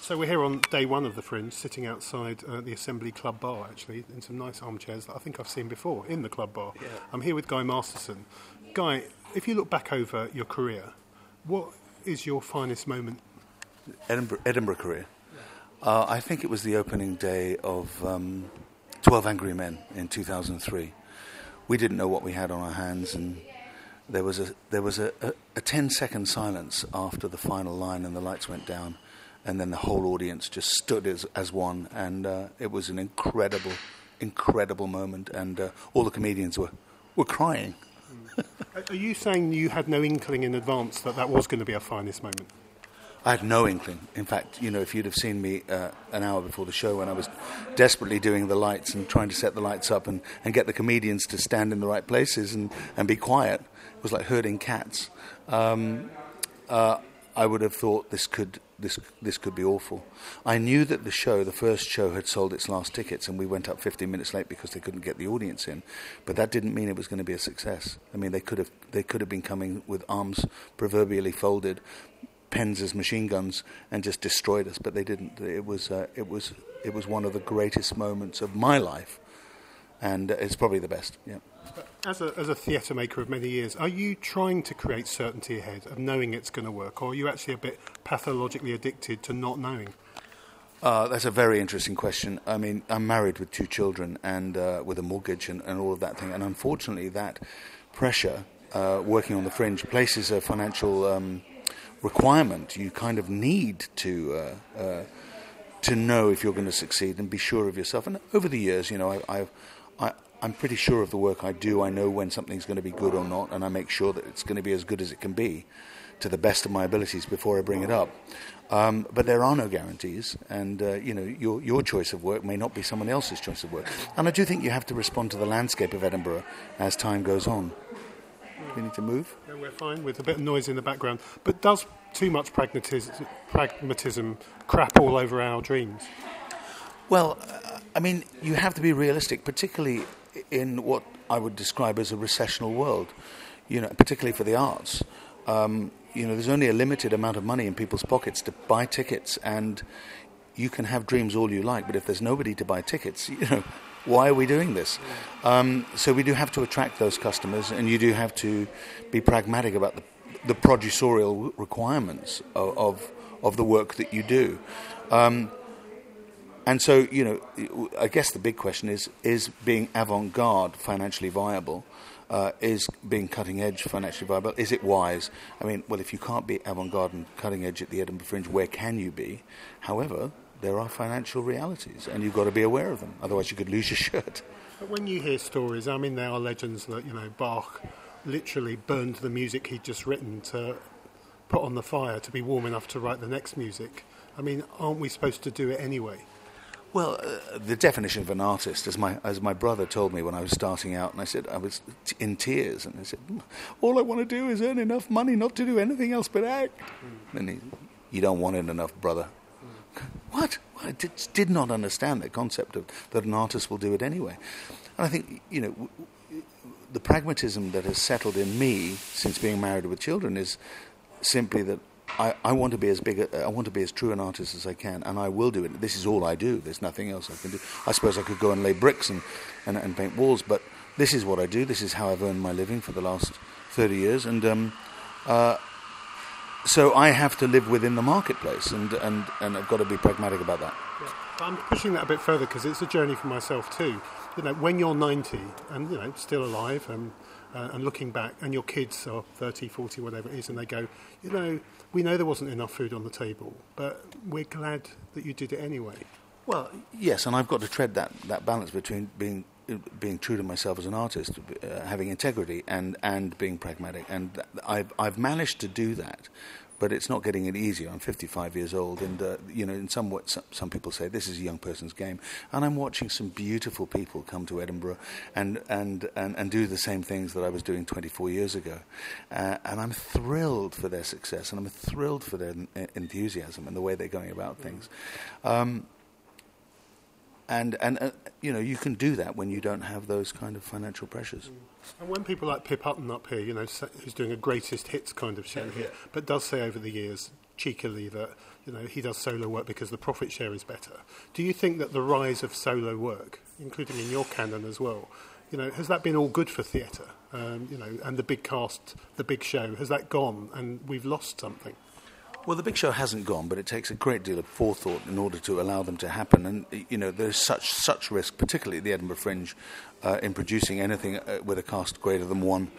So we're here on day one of the Fringe, sitting outside the Assembly Club bar, actually, in some nice armchairs that I think I've seen before in the club bar. Yeah. I'm here with Guy Masterson. Guy, if you look back over your career, what is your finest moment? Edinburgh career. I think it was the opening day of 12 Angry Men in 2003. We didn't know what we had on our hands, and there was a 10-second silence after the final line and the lights went down, and then the whole audience just stood as one, and it was an incredible moment, and all the comedians were crying. Are you saying you had no inkling in advance that was going to be a finest moment? I had no inkling. In fact, if you'd have seen me an hour before the show when I was desperately doing the lights and trying to set the lights up and get the comedians to stand in the right places and be quiet, it was like herding cats. I would have thought this could be awful. I knew that the first show, had sold its last tickets, and we went up 15 minutes late because they couldn't get the audience in. But that didn't mean it was going to be a success. I mean, they could have been coming with arms proverbially folded, pens as machine guns, and just destroyed us. But they didn't. It was one of the greatest moments of my life, and it's probably the best. Yeah. As a theatre maker of many years, are you trying to create certainty ahead of knowing it's going to work, or are you actually a bit pathologically addicted to not knowing? That's a very interesting question. I mean, I'm married with 2 children and with a mortgage and all of that thing, and unfortunately that pressure, working on the Fringe, places a financial requirement. You kind of need to know if you're going to succeed and be sure of yourself. And over the years, I'm pretty sure of the work I do. I know when something's going to be good or not, and I make sure that it's going to be as good as it can be to the best of my abilities before I bring it up. But there are no guarantees, and your choice of work may not be someone else's choice of work. And I do think you have to respond to the landscape of Edinburgh as time goes on. We need to move? No, we're fine with a bit of noise in the background. But does too much pragmatism crap all over our dreams? Well, I mean, you have to be realistic, particularly in what I would describe as a recessional world, particularly for the arts. There's only a limited amount of money in people's pockets to buy tickets, and you can have dreams all you like, but if there's nobody to buy tickets, why are we doing this? So we do have to attract those customers, and you do have to be pragmatic about the producerial requirements of the work that you do. And so, I guess the big question is being avant-garde financially viable? Is being cutting-edge financially viable? Is it wise? I mean, well, if you can't be avant-garde and cutting-edge at the Edinburgh Fringe, where can you be? However, there are financial realities, and you've got to be aware of them. Otherwise, you could lose your shirt. But when you hear stories, I mean, there are legends that, Bach literally burned the music he'd just written to put on the fire to be warm enough to write the next music. I mean, aren't we supposed to do it anyway? Well, the definition of an artist, as my brother told me when I was starting out, and I said I was in tears, and I said, all I want to do is earn enough money not to do anything else but act. And you don't want it enough, brother. What? I did not understand the concept of that an artist will do it anyway. And I think, the pragmatism that has settled in me since being married with children is simply that I want to be I want to be as true an artist as I can, and I will do it. This is all I do. There's nothing else I can do. I suppose I could go and lay bricks and paint walls, but this is what I do. This is how I've earned my living for the last 30 years, and so I have to live within the marketplace, and I've got to be pragmatic about that. Yeah. I'm pushing that a bit further because it's a journey for myself too. When you're 90 and still alive and looking back, and your kids are 30, 40, whatever it is, and they go, we know there wasn't enough food on the table, but we're glad that you did it anyway. Well, yes, and I've got to tread that balance between being true to myself as an artist, having integrity, and being pragmatic. And I've managed to do that, but it's not getting any easier. I'm 55 years old, and in some people say this is a young person's game. And I'm watching some beautiful people come to Edinburgh and do the same things that I was doing 24 years ago. And I'm thrilled for their success, and I'm thrilled for their enthusiasm and the way they're going about things. And you can do that when you don't have those kind of financial pressures. And when people like Pip Hutton up here, who's doing a greatest hits kind of show here, but does say over the years, cheekily that he does solo work because the profit share is better. Do you think that the rise of solo work, including in your canon as well, has that been all good for theatre? And the big cast, the big show, has that gone and we've lost something? Well, the big show hasn't gone, but it takes a great deal of forethought in order to allow them to happen. And, there's such risk, particularly at the Edinburgh Fringe, in producing anything with a cast greater than one.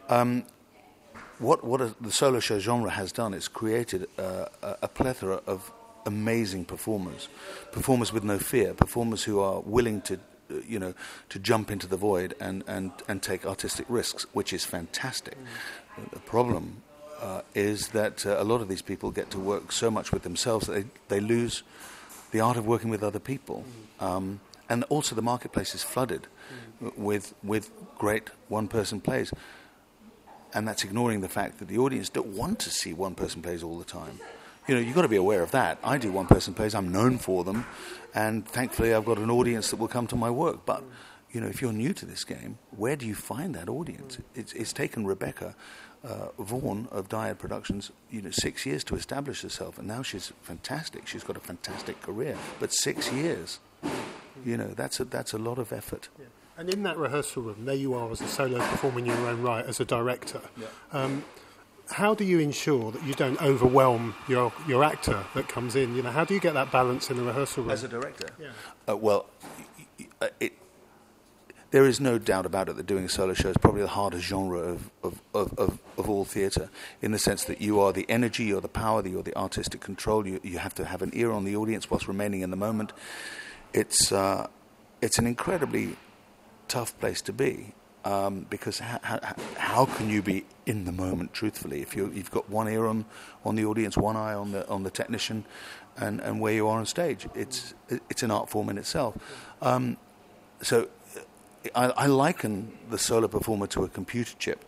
What the solo show genre has done is created a plethora of amazing performers with no fear, performers who are willing to jump into the void and take artistic risks, which is fantastic. The problem is that a lot of these people get to work so much with themselves that they lose the art of working with other people. And also the marketplace is flooded with great one-person plays. And that's ignoring the fact that the audience don't want to see one-person plays all the time. You've got to be aware of that. I do one-person plays, I'm known for them, and thankfully I've got an audience that will come to my work. But, if you're new to this game, where do you find that audience? It's taken Rebecca Vaughan of Dyad Productions, 6 years to establish herself, and now she's fantastic. She's got a fantastic career, but 6 years, that's a lot of effort. Yeah. And in that rehearsal room, there you are as a solo performer in your own right, as a director. Yeah. How do you ensure that you don't overwhelm your actor that comes in? How do you get that balance in the rehearsal room? As a director? Yeah. There is no doubt about it that doing a solo show is probably the hardest genre of all theatre, in the sense that you are the energy, you're the power, you're the artistic control. You have to have an ear on the audience whilst remaining in the moment. It's an incredibly tough place to be, because how can you be in the moment truthfully if you've got one ear on the audience, one eye on the technician, and where you are on stage? It's an art form in itself. So I liken the solo performer to a computer chip,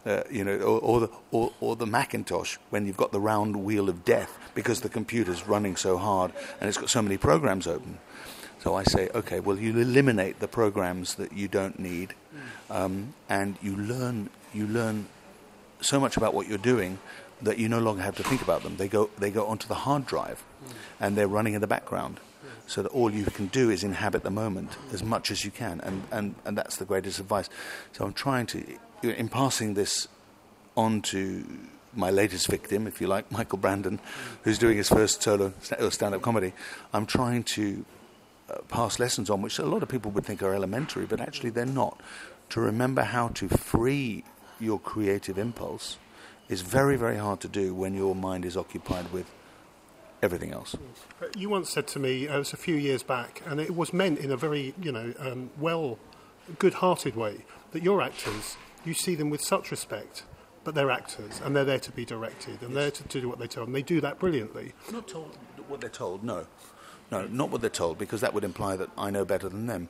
or the Macintosh when you've got the round wheel of death, because the computer's running so hard and it's got so many programs open. So I say, okay, well, you eliminate the programs that you don't need, and you learn so much about what you're doing that you no longer have to think about them. They go onto the hard drive, and they're running in the background, so that all you can do is inhabit the moment as much as you can, and that's the greatest advice. So I'm trying to, in passing this on to my latest victim, if you like, Michael Brandon, who's doing his first solo stand-up comedy, I'm trying to pass lessons on, which a lot of people would think are elementary, but actually they're not. To remember how to free your creative impulse is very, very hard to do when your mind is occupied with everything else. You once said to me, it was a few years back, and it was meant in a very, good-hearted way, that your actors, you see them with such respect, but they're actors, and they're there to be directed, and they're to do what they tell them. They do that brilliantly. Not told what they're told, no. No, not what they're told, because that would imply that I know better than them.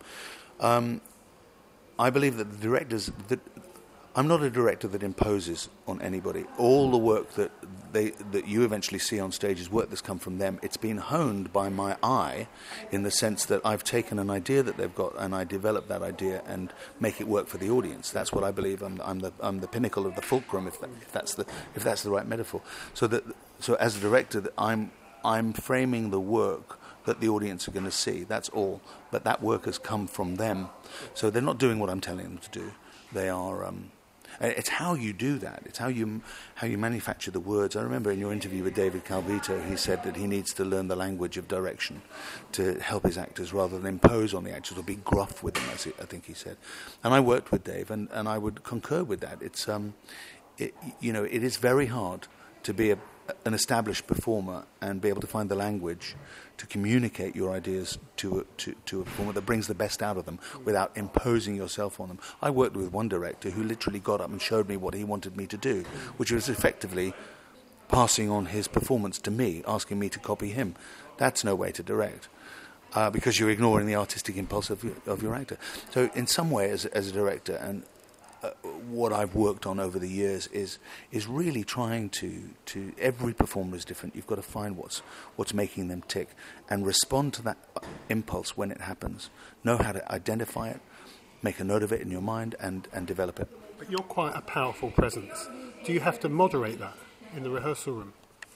I believe that the directors... I'm not a director that imposes on anybody. All the work that you eventually see on stage is work that's come from them. It's been honed by my eye, in the sense that I've taken an idea that they've got and I develop that idea and make it work for the audience. That's what I believe. I'm the pinnacle of the fulcrum, if that's the right metaphor. So as a director, I'm framing the work that the audience are going to see. That's all. But that work has come from them. So they're not doing what I'm telling them to do. They are... It's how you do that. It's how you manufacture the words. I remember in your interview with David Calvito, he said that he needs to learn the language of direction to help his actors rather than impose on the actors or be gruff with them, as I think he said. And I worked with Dave, and I would concur with that. It's it is very hard to be an established performer and be able to find the language to communicate your ideas to a performer that brings the best out of them without imposing yourself on them. I worked with one director who literally got up and showed me what he wanted me to do, which was effectively passing on his performance to me, asking me to copy him. That's no way to direct, because you're ignoring the artistic impulse of your actor. So in some way, as a director, and what I've worked on over the years is really trying to every performer is different. You've got to find what's making them tick and respond to that impulse when it happens. Know how to identify it, make a note of it in your mind, and develop it. But you're quite a powerful presence. Do you have to moderate that in the rehearsal room?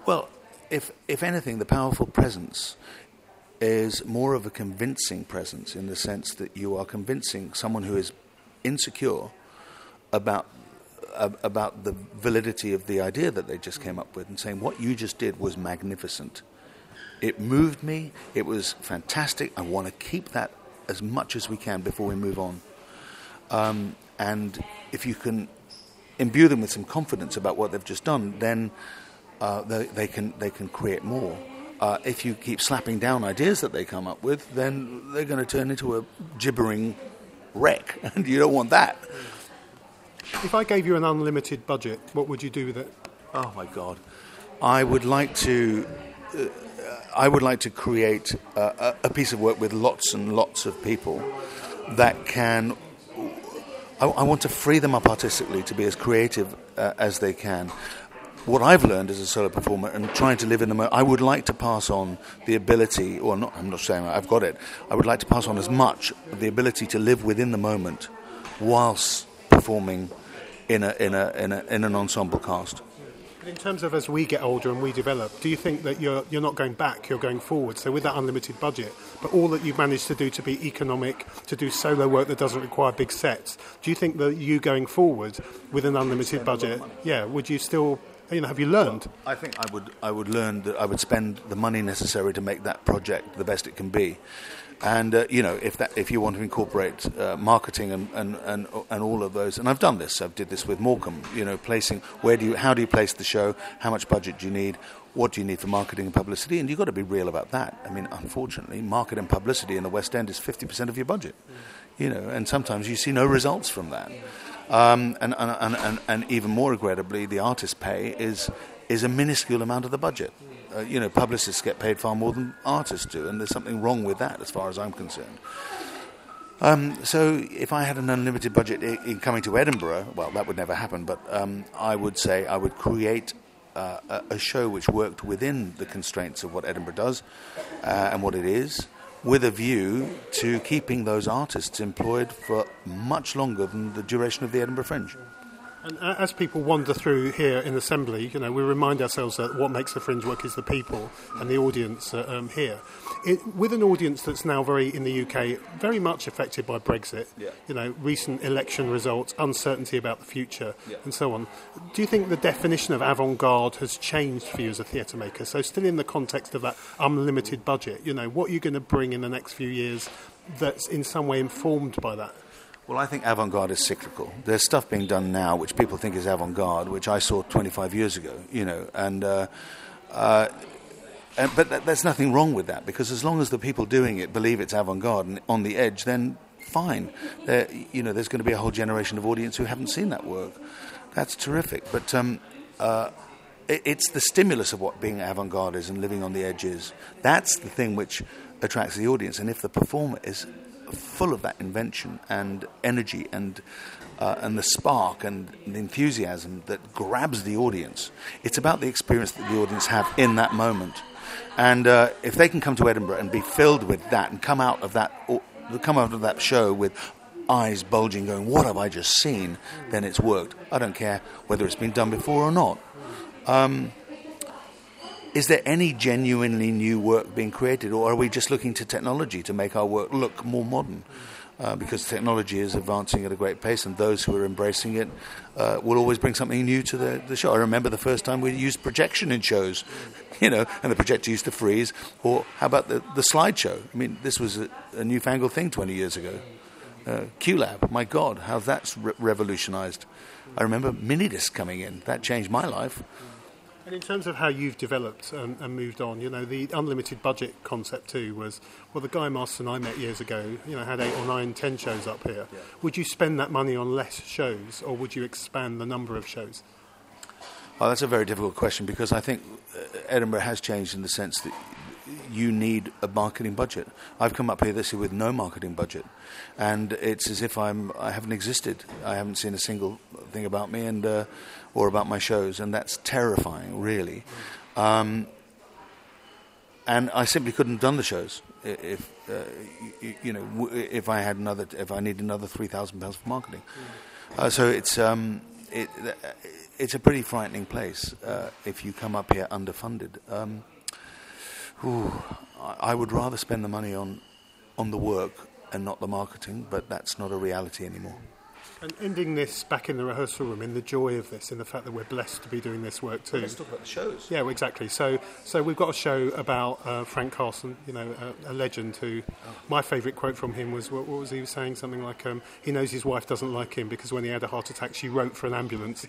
Well, if anything, the powerful presence is more of a convincing presence in the sense that you are convincing someone who is insecure about the validity of the idea that they just came up with and saying, what you just did was magnificent. It moved me. It was fantastic. I want to keep that as much as we can before we move on. And if you can imbue them with some confidence about what they've just done, then they can create more. If you keep slapping down ideas that they come up with, then they're going to turn into a gibbering wreck, and you don't want that. If I gave you an unlimited budget, what would you do with it? Oh my God, I would like to create a piece of work with lots and lots of people that can. I want to free them up artistically to be as creative as they can. What I've learned as a solo performer and trying to live in the moment, I would like to pass on the ability, or not, I'm not saying I've got it, I would like to pass on as much of the ability to live within the moment whilst performing in an ensemble cast. But in terms of as we get older and we develop, do you think that you're not going back, you're going forward? So with that unlimited budget, but all that you've managed to do to be economic, to do solo work that doesn't require big sets, do you think that you going forward with an unlimited budget, would you still... have you learned? I think I would learn that I would spend the money necessary to make that project the best it can be, and if you want to incorporate marketing and all of those, and I've done this. I did this with Morecambe. Placing how do you place the show? How much budget do you need? What do you need for marketing and publicity? And you've got to be real about that. I mean, unfortunately, market and publicity in the West End is 50% of your budget. And sometimes you see no results from that. And even more regrettably, the artist pay is a minuscule amount of the budget. Publicists get paid far more than artists do, and there's something wrong with that as far as I'm concerned. So if I had an unlimited budget in coming to Edinburgh, well, that would never happen, but I would say I would create a show which worked within the constraints of what Edinburgh does and what it is, with a view to keeping those artists employed for much longer than the duration of the Edinburgh Fringe. And as people wander through here in Assembly, we remind ourselves that what makes the Fringe work is the people and the audience here. With an audience that's now in the UK, very much affected by Brexit, recent election results, uncertainty about the future, and so on. Do you think the definition of avant-garde has changed for you as a theatre maker? So still in the context of that unlimited budget, what are you going to bring in the next few years that's in some way informed by that? Well, I think avant-garde is cyclical. There's stuff being done now which people think is avant-garde, which I saw 25 years ago, but there's nothing wrong with that, because as long as the people doing it believe it's avant-garde and on the edge, then fine. There's going to be a whole generation of audience who haven't seen that work. That's terrific. But it's the stimulus of what being avant-garde is and living on the edge is. That's the thing which attracts the audience. And if the performer is full of that invention and energy and the spark and the enthusiasm that grabs the audience, it's about the experience that the audience have in that moment. And if they can come to Edinburgh and be filled with that and come out of that show with eyes bulging going, what have I just seen, then it's worked. I don't care whether it's been done before or not. Is there any genuinely new work being created, or are we just looking to technology to make our work look more modern? Because technology is advancing at a great pace, and those who are embracing it will always bring something new to the show. I remember the first time we used projection in shows, and the projector used to freeze. Or how about the slideshow? I mean, this was a newfangled thing 20 years ago. QLab, my God, how that's revolutionized. I remember Minidisc coming in. That changed my life. And in terms of how you've developed and moved on, the unlimited budget concept too was, the Guy Marston I met years ago, had 8 or 9, 10 shows up here. Yeah. Would you spend that money on less shows, or would you expand the number of shows? Well, that's a very difficult question, because I think Edinburgh has changed in the sense that you need a marketing budget. I've come up here this year with no marketing budget, and it's as if I haven't existed. I haven't seen a single thing about me or about my shows, and that's terrifying, really. And I simply couldn't have done the shows if I needed another £3,000 for marketing. So it's it's a pretty frightening place if you come up here underfunded. I would rather spend the money on the work and not the marketing, but that's not a reality anymore. And ending this back in the rehearsal room, in the joy of this, in the fact that we're blessed to be doing this work too. Let's talk about the shows. Yeah, well, exactly. So we've got a show about Frank Carson, a legend who, my favourite quote from him was, what was he saying? Something like, he knows his wife doesn't like him because when he had a heart attack, she wrote for an ambulance.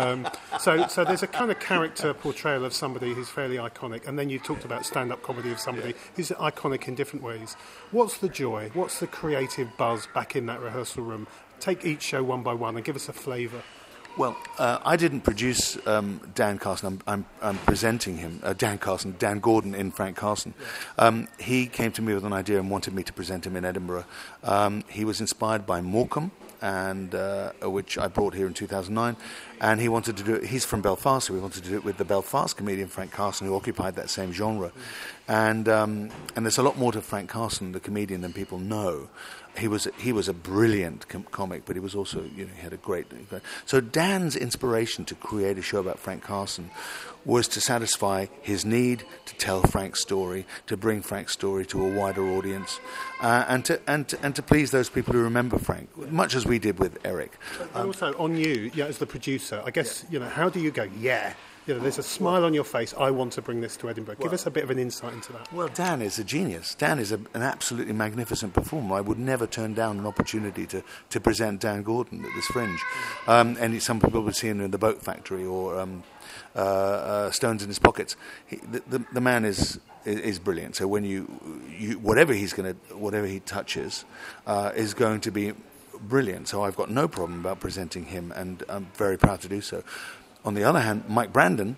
So there's a kind of character portrayal of somebody who's fairly iconic. And then you've talked about stand-up comedy of somebody who's iconic in different ways. What's the joy? What's the creative buzz back in that rehearsal room? Take each show one by one and give us a flavour. Well, I didn't produce Dan Carson. I'm presenting him. Dan Gordon in Frank Carson. He came to me with an idea and wanted me to present him in Edinburgh. He was inspired by Morecambe, and which I brought here in 2009. And he wanted to do it. He's from Belfast, so he wanted to do it with the Belfast comedian Frank Carson, who occupied that same genre. And there's a lot more to Frank Carson, the comedian, than people know. He was a brilliant comic, but he was also, he had a great. So Dan's inspiration to create a show about Frank Carson was to satisfy his need to tell Frank's story, to bring Frank's story to a wider audience, and to please those people who remember Frank, much as we did with Eric. And also on you, as the producer, I guess how do you go? There's a smile on your face. I want to bring this to Edinburgh. Give us a bit of an insight into that. Well, Dan is a genius. Dan is an absolutely magnificent performer. I would never turn down an opportunity to present Dan Gordon at this Fringe. And some people would see him in The Boat Factory or Stones in His Pockets. The man is brilliant. So when whatever he touches is going to be brilliant. So I've got no problem about presenting him, and I'm very proud to do so. On the other hand, Mike Brandon,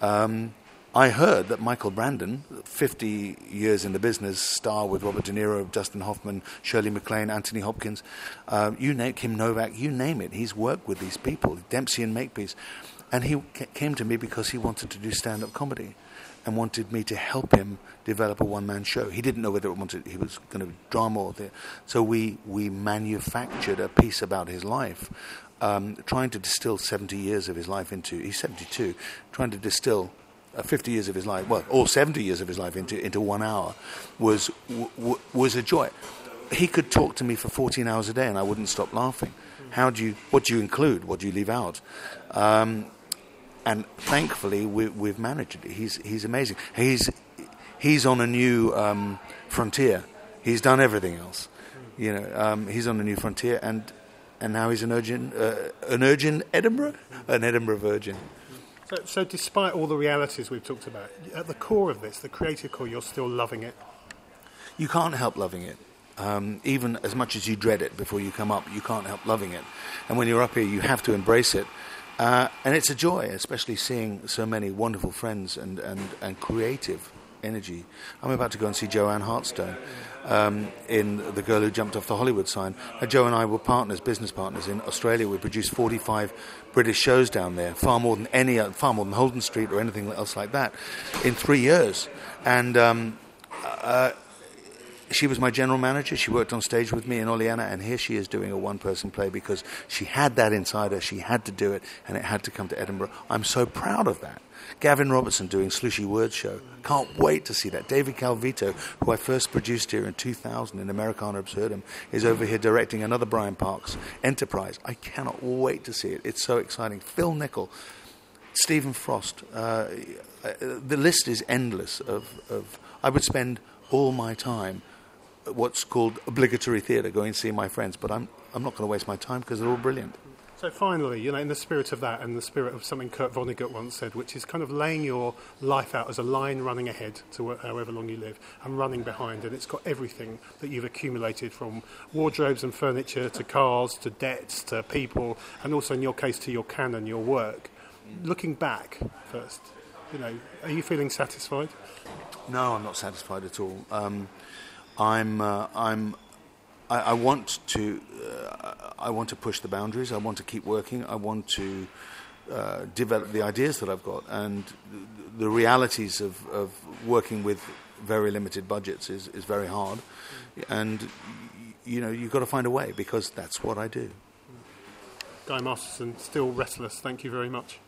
I heard that Michael Brandon, 50 years in the business, star with Robert De Niro, Dustin Hoffman, Shirley MacLaine, Anthony Hopkins, you name Kim Novak, you name it. He's worked with these people, Dempsey and Makepeace. And he came to me because he wanted to do stand-up comedy and wanted me to help him develop a one-man show. He didn't know whether he was going to be drama or theatre. So we manufactured a piece about his life, trying to distill 70 years of his life into, he's 72, trying to distill 50 years of his life, or 70 years of his life into 1 hour was a joy. He could talk to me for 14 hours a day and I wouldn't stop laughing. What do you include? What do you leave out? And thankfully we've managed it. He's amazing. He's on a new frontier. He's done everything else. He's on a new frontier, and now he's an Edinburgh virgin. So despite all the realities we've talked about, at the core of this, the creative core, you're still loving it. You can't help loving it. Even as much as you dread it before you come up, you can't help loving it. And when you're up here, you have to embrace it. And it's a joy, especially seeing so many wonderful friends and creative energy. I'm about to go and see Joanne Hartstone in The Girl Who Jumped Off the Hollywood Sign. Joe and I were business partners in Australia. We produced 45 British shows down there, far more than Holden Street or anything else like that, in 3 years. And she was my general manager. She worked on stage with me in Oleana, and here she is doing a one-person play because she had that inside her. She had to do it, and it had to come to Edinburgh. I'm so proud of that. Gavin Robertson doing Slushy Words Show. Can't wait to see that. David Calvito, who I first produced here in 2000 in Americana Absurdum, is over here directing another Brian Parks enterprise. I cannot wait to see it. It's so exciting. Phil Nichol, Stephen Frost. The list is endless of I would spend all my time what's called obligatory theatre, going to see my friends, but I'm not going to waste my time because they're all brilliant. So finally, in the spirit of that and the spirit of something Kurt Vonnegut once said, which is kind of laying your life out as a line running ahead to however long you live and running behind, and it's got everything that you've accumulated from wardrobes and furniture to cars to debts to people, and also in your case to your canon, your work. Looking back first, are you feeling satisfied? No, I'm not satisfied at all. I want to push the boundaries. I want to keep working. I want to develop the ideas that I've got, and the realities of working with very limited budgets is very hard. And you've got to find a way, because that's what I do. Guy Masterson, still restless. Thank you very much.